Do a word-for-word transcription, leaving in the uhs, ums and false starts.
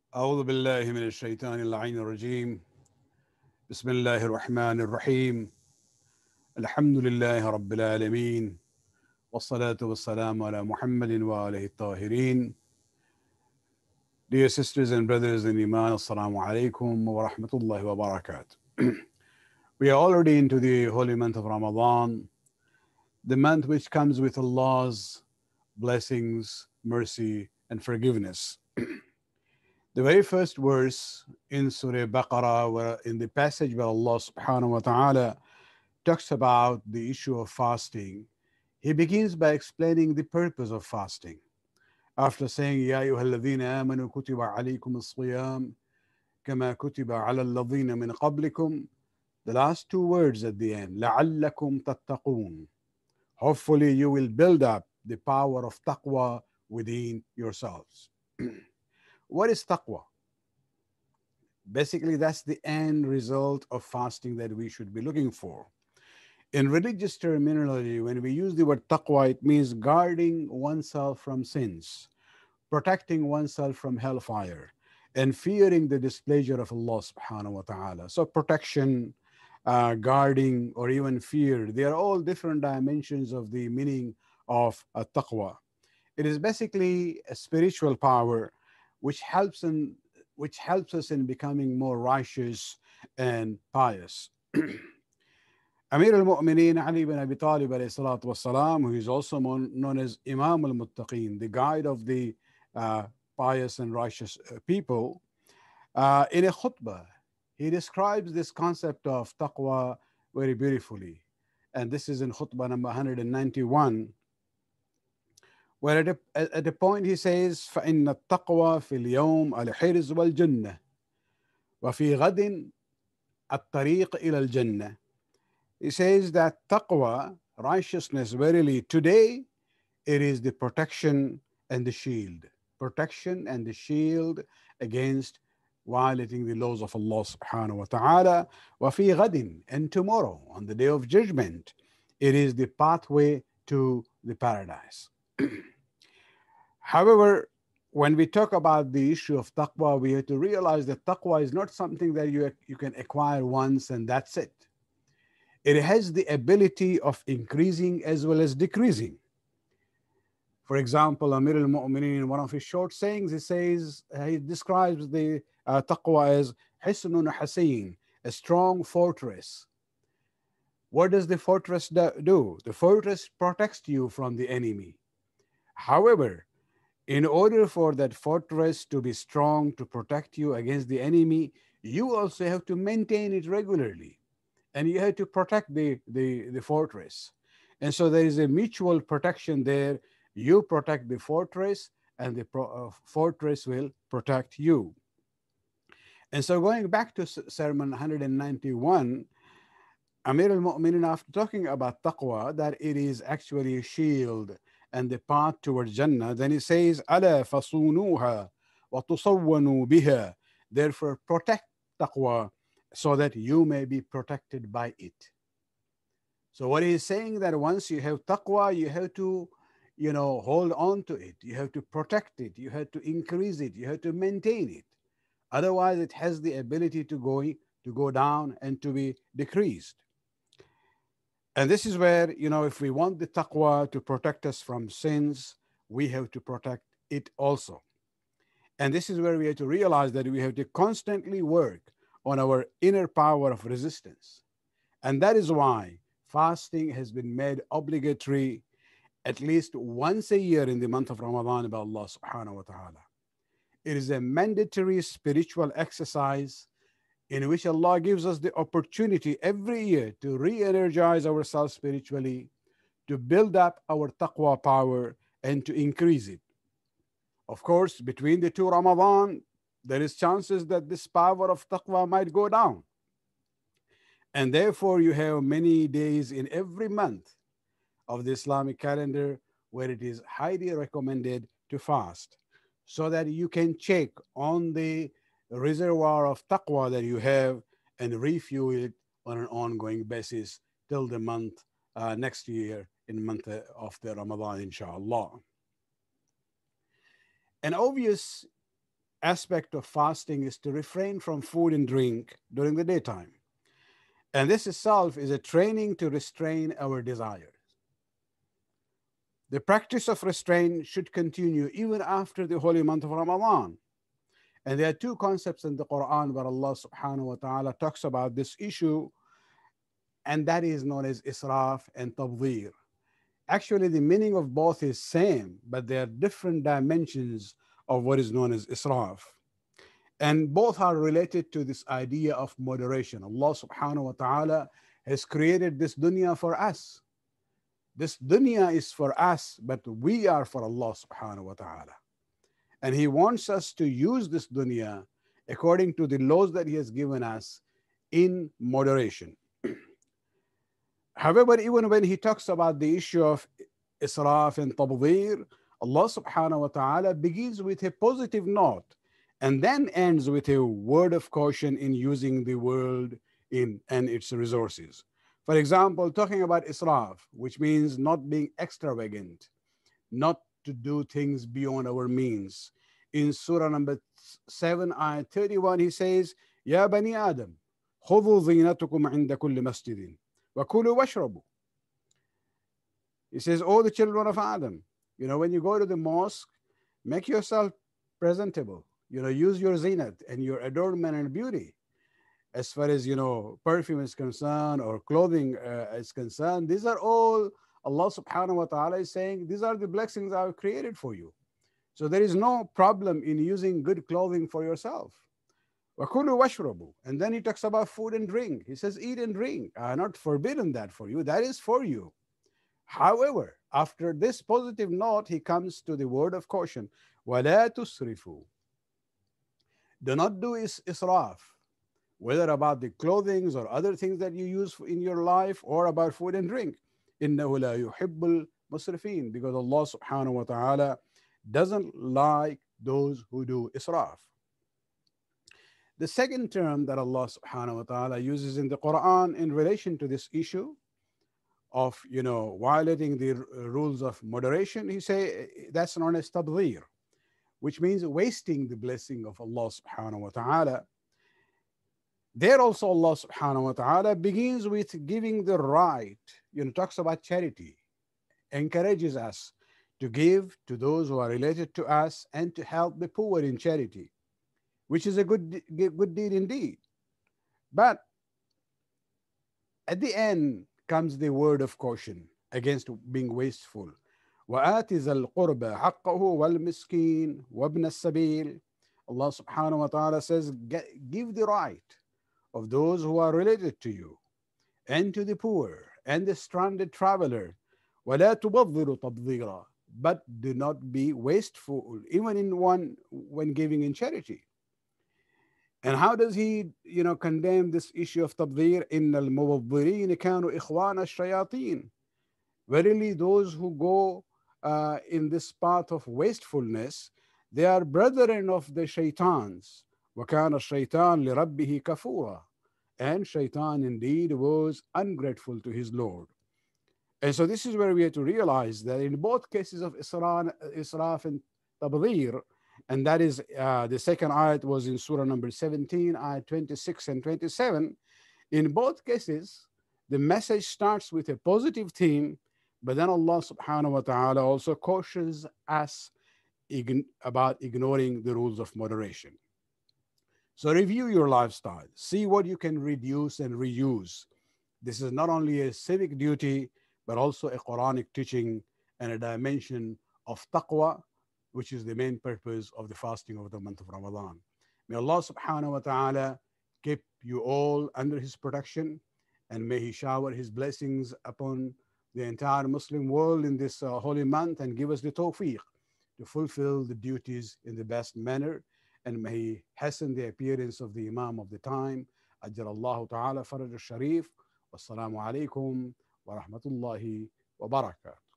أعوذ بالله من الشيطان اللعين الرجيم. بسم الله الرحمن الرحيم. الحمد لله رب العالمين، والصلاة والسلام على محمد وآله الطاهرين. Dear sisters and brothers in Iman, Assalamu alaikum wa rahmatullahi wa barakatuh. We are already into the holy month of Ramadan, the month which comes with Allah's blessings, mercy, and forgiveness. The very first verse in Surah Baqarah, where in the passage where Allah subhanahu wa ta'ala talks about the issue of fasting, He begins by explaining the purpose of fasting. After saying, Ya ayyuhalladhina amanu kutiba alaykum as-siyam kama kutiba ala alladhina min qablikum, the last two words at the end, لَعَلَّكُمْ تَتَّقُونَ. Hopefully you will build up the power of taqwa within yourselves. What is taqwa? Basically, that's the end result of fasting that we should be looking for. In religious terminology, when we use the word taqwa, it means guarding oneself from sins, protecting oneself from hellfire, and fearing the displeasure of Allah subhanahu wa ta'ala. So, protection, uh, guarding, or even fear, they are all different dimensions of the meaning of uh, taqwa. It is basically a spiritual power which helps in which helps us in becoming more righteous and pious. Amir al-Mu'mineen Ali ibn Abi Talib alayhi salatu wasalam, who is also known as Imam al-Muttaqeen, the guide of the uh, pious and righteous uh, people, uh, in a khutbah, he describes this concept of taqwa very beautifully. And this is in khutbah number one hundred ninety-one, where at a, at a point he says, فَإِنَّ التَّقْوَى فِي الْيَوْمِ الْحِرْزُ وَالْجَنَّةِ وَفِي غَدٍ الطَّرِيقِ إِلَى الْجَنَّةِ. He says that taqwa, righteousness, verily today it is the protection and the shield. Protection and the shield against violating the laws of Allah subhanahu wa ta'ala. وَفِي غَدٍ, and tomorrow, on the day of judgment, it is the pathway to the paradise. However, when we talk about the issue of taqwa, we have to realize that taqwa is not something that you, you can acquire once and that's it. It has the ability of increasing as well as decreasing. For example, Amir al-Mu'mineen, in one of his short sayings, he says, he describes the uh, taqwa as hisnun hasin, a strong fortress. What does the fortress do? The fortress protects you from the enemy. However, in order for that fortress to be strong, to protect you against the enemy, you also have to maintain it regularly. And you have to protect the, the, the fortress. And so there is a mutual protection there. You protect the fortress, and the pro, uh, fortress will protect you. And so going back to Sermon one hundred ninety-one, Amir al-Mu'minin, after talking about taqwa, that it is actually a shield and the path towards Jannah, then he says, أَلَا فَصُونُوهَا وَتُصَوَّنُوا بِهَا. Therefore, protect taqwa so that you may be protected by it. So what he's saying, that once you have taqwa, you have to, you know, hold on to it. You have to protect it. You have to increase it. You have to maintain it. Otherwise, it has the ability to go, to go down and to be decreased. And this is where, you know, if we want the taqwa to protect us from sins, we have to protect it also. And this is where we have to realize that we have to constantly work on our inner power of resistance. And that is why fasting has been made obligatory at least once a year in the month of Ramadan by Allah subhanahu wa ta'ala. It is a mandatory spiritual exercise in which Allah gives us the opportunity every year to re-energize ourselves spiritually, to build up our taqwa power, and to increase it. Of course, between the two Ramadan, there is chances that this power of taqwa might go down. And therefore, you have many days in every month of the Islamic calendar where it is highly recommended to fast, so that you can check on the reservoir of taqwa that you have and refuel it on an ongoing basis till the month uh, next year, in the month of the Ramadan, inshallah. An obvious aspect of fasting is to refrain from food and drink during the daytime. And this itself is a training to restrain our desires. The practice of restraint should continue even after the holy month of Ramadan. And there are two concepts in the Quran where Allah subhanahu wa ta'ala talks about this issue, and that is known as israf and tabdhir. Actually, the meaning of both is same, but there are different dimensions of what is known as israf. And both are related to this idea of moderation. Allah subhanahu wa ta'ala has created this dunya for us. This dunya is for us, but we are for Allah subhanahu wa ta'ala. And He wants us to use this dunya according to the laws that He has given us in moderation. However, even when He talks about the issue of israf and tabdhir, Allah subhanahu wa ta'ala begins with a positive note and then ends with a word of caution in using the world in and its resources. For example, talking about israf, which means not being extravagant, not to do things beyond our means. In Surah number seven, ayah thirty-one, He says, Ya bani Adam, خذوا زينتكم عند كل مسجد وكلوا واشربوا. He says, oh, the children of Adam, you know, when you go to the mosque, make yourself presentable. You know, use your zinat and your adornment and beauty. As far as, you know, perfume is concerned or clothing uh, is concerned, these are all, Allah subhanahu wa ta'ala is saying, these are the blessings I've created for you. So there is no problem in using good clothing for yourself. وَكُلُوا وَاشْرَبُوا. And then He talks about food and drink. He says, eat and drink. I have not forbidden that for you. That is for you. However, after this positive note, He comes to the word of caution. وَلَا تُسْرِفُوا. Do not do is israf, whether about the clothing or other things that you use in your life or about food and drink. إِنَّهُ لَا يُحِبُّ الْمُسْرِفِينَ. Because Allah subhanahu wa ta'ala doesn't like those who do israf. The second term that Allah subhanahu wa ta'ala uses in the Quran in relation to this issue of, you know, violating the rules of moderation, He say that's known as tabdhir, which means wasting the blessing of Allah subhanahu wa ta'ala. There also Allah subhanahu wa ta'ala begins with giving the right, you know, talks about charity, encourages us to give to those who are related to us and to help the poor in charity, which is a good, good deed indeed. But at the end comes the word of caution against being wasteful. وَآتِ ذَا الْقُرْبَ حَقَّهُ وَالْمِسْكِينَ وَابْنَ السَّبِيلِ. Allah subhanahu wa ta'ala says, give the right of those who are related to you and to the poor and the stranded traveler. وَلَا تُبَذِّرُوا تَبْذِيرًا. But do not be wasteful, even in one when giving in charity. And how does He, you know, condemn this issue of tabdhir? إِنَّ الْمُبَذِّرِينَ كَانُوا إِخْوَانَ الشَّيَاطِينَ. Verily, those who go uh, in this path of wastefulness, they are brethren of the shaitans. وَكَانَ الشَّيْطَانُ لِرَبِّهِ كَفُورًا. And shaitan indeed was ungrateful to his Lord. And so this is where we have to realize that in both cases of Isra, Israf and Tabdhir, and that is uh, the second ayat was in Surah number seventeen, ayat twenty-six and twenty-seven. In both cases, the message starts with a positive theme, but then Allah subhanahu wa ta'ala also cautions us ign- about ignoring the rules of moderation. So review your lifestyle. See what you can reduce and reuse. This is not only a civic duty, but also a Quranic teaching and a dimension of taqwa, which is the main purpose of the fasting of the month of Ramadan. May Allah subhanahu wa ta'ala keep you all under His protection, and may He shower His blessings upon the entire Muslim world in this uh, holy month, and give us the tawfiq to fulfill the duties in the best manner. And may He hasten the appearance of the Imam of the time. Ajjalallahu ta'ala faraj al-sharif. Wassalamu alaikum wa rahmatullahi wa barakatuh.